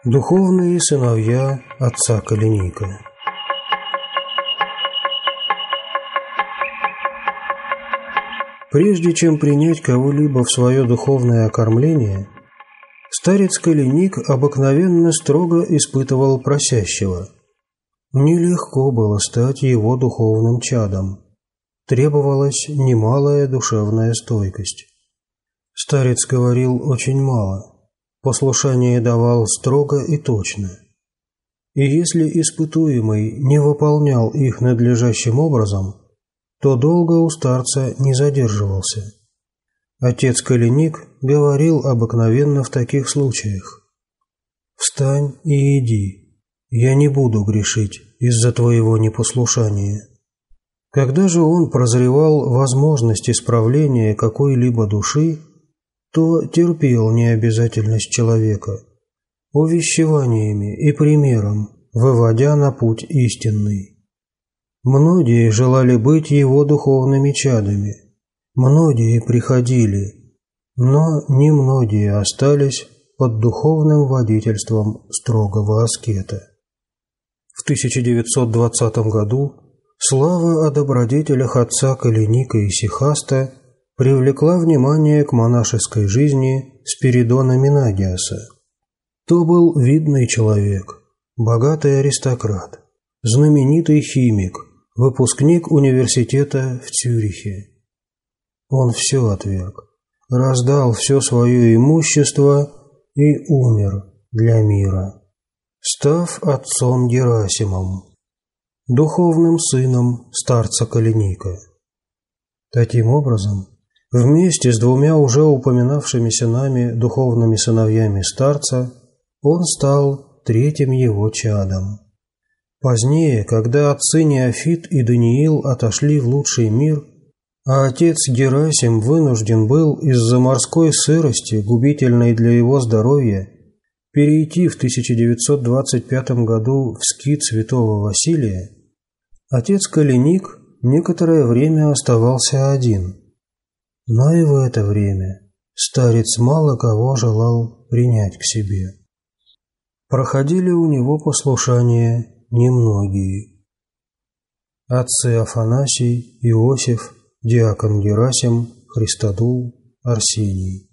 Духовные сыновья отца Калиника. Прежде чем принять кого-либо в свое духовное окормление, старец Калиник обыкновенно строго испытывал просящего. Нелегко было стать его духовным чадом. Требовалась немалая душевная стойкость. Старец говорил очень мало. Послушание давал строго и точно. И если испытуемый не выполнял их надлежащим образом, то долго у старца не задерживался. Отец Калиник говорил обыкновенно в таких случаях: «Встань и иди, я не буду грешить из-за твоего непослушания». Когда же он прозревал возможность исправления какой-либо души, то терпел необязательность человека, увещеваниями и примером, выводя на путь истинный. Многие желали быть его духовными чадами, многие приходили, но немногие остались под духовным водительством строгого аскета. В 1920 году слава о добродетелях отца Калиника Исихаста привлекла внимание к монашеской жизни Спиридона Менагиаса. То был видный человек, богатый аристократ, знаменитый химик, выпускник университета в Цюрихе. Он все отверг, раздал все свое имущество и умер для мира, став отцом Герасимом, духовным сыном старца Калиника. Таким образом, вместе с двумя уже упоминавшимися нами духовными сыновьями старца, он стал третьим его чадом. Позднее, когда отцы Неофит и Даниил отошли в лучший мир, а отец Герасим вынужден был из-за морской сырости, губительной для его здоровья, перейти в 1925 году в скит святого Василия, отец Калиник некоторое время оставался один. Но и в это время старец мало кого желал принять к себе. Проходили у него послушание немногие. Отцы Афанасий, Иосиф, диакон Герасим, Христодул, Арсений.